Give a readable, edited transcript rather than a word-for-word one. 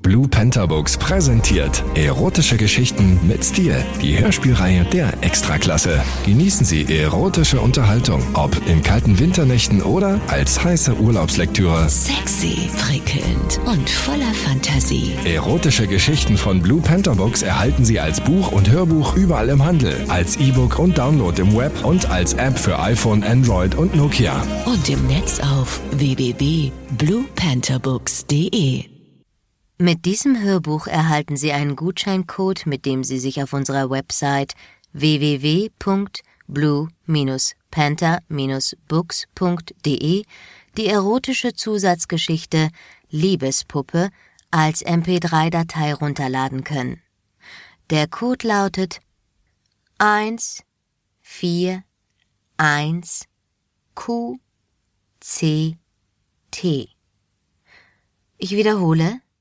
Blue Panther Books präsentiert erotische Geschichten mit Stil. Die Hörspielreihe der Extraklasse. Genießen Sie erotische Unterhaltung, ob in kalten Winternächten oder als heiße Urlaubslektüre. Sexy, prickelnd und voller Fantasie. Erotische Geschichten von Blue Panther Books erhalten Sie als Buch und Hörbuch überall im Handel, als E-Book und Download im Web und als App für iPhone, Android und Nokia. Und im Netz auf www.bluepantherbooks.de. Mit diesem Hörbuch erhalten Sie einen Gutscheincode, mit dem Sie sich auf unserer Website www.blue-panther-books.de die erotische Zusatzgeschichte Liebespuppe als MP3-Datei runterladen können. Der Code lautet 141QCT. Ich wiederhole